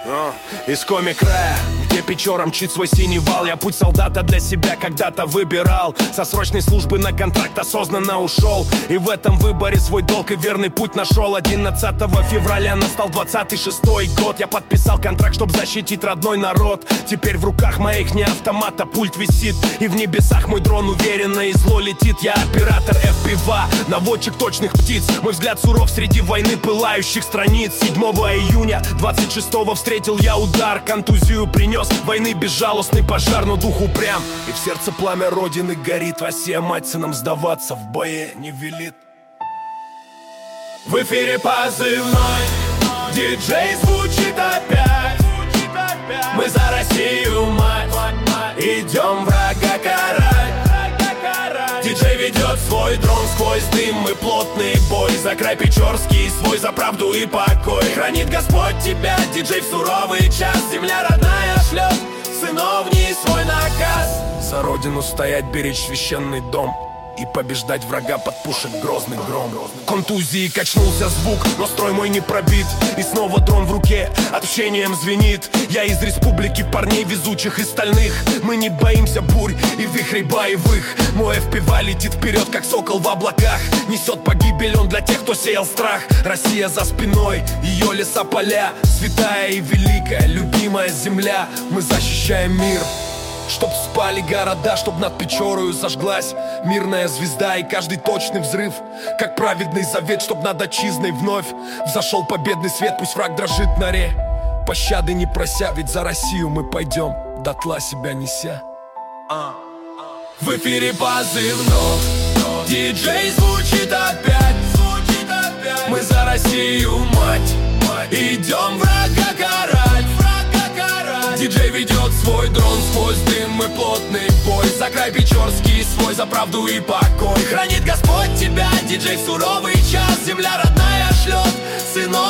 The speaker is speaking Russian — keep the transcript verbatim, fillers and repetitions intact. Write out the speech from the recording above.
Uh, из коми-края, где Печора мчит свой синий вал. Я путь солдата для себя когда-то выбирал. Со срочной службы на контракт осознанно ушел. И в этом выборе свой долг и верный путь нашел. Одиннадцатого февраля настал двадцатый шестой год. Я подписал контракт, чтоб защитить родной народ. Теперь в руках моих не автомата пульт висит. И в небесах мой дрон уверенно и зло летит. Я оператор эф пи ви, наводчик точных птиц. Мой взгляд суров среди войны пылающих страниц. Седьмого июня двадцать шестого встретил я удар. Контузию принес войны безжалостный пожар. Но дух упрям, и в сердце пламя родины горит. Россия мать сынам сдаваться в бое не велит. В эфире позывной, диджей звучит опять. Мы за Россию, мать, идем врага карать. Диджей ведет свой дрон сквозь дым и плотный бой. За край Печорский свой, за правду и покой. Хранит Господь тебя, диджей, в суровый час. Земля родная шлет сынов в ней свой наказ. За родину стоять, беречь священный дом и побеждать врага под пушек грозный гром. Контузии качнулся звук, но строй мой не пробит. И снова дрон в руке общением звенит. Я из республики парней везучих и стальных. Мы не боимся бурь и вихрей боевых. Мой эф пи ви летит вперед, как сокол в облаках. Несет погибель он для тех, кто сеял страх. Россия за спиной, ее леса, поля. Святая и великая, любимая земля. Мы защищаем мир, чтоб спали города, чтоб над Печорою зажглась мирная звезда. И каждый точный взрыв, как праведный завет, чтоб над отчизной вновь взошел победный свет. Пусть враг дрожит на ре, пощады не прося, ведь за Россию мы пойдем, дотла себя неся. В эфире позывной, диджей звучит опять. Мы за Россию, мать, идем врага карать. Диджей ведет свой дрон сквозь дым и плотный бой. За край Печорский свой, за правду и покой. Хранит Господь тебя, диджей, в суровый час. Земля родная шлет сынов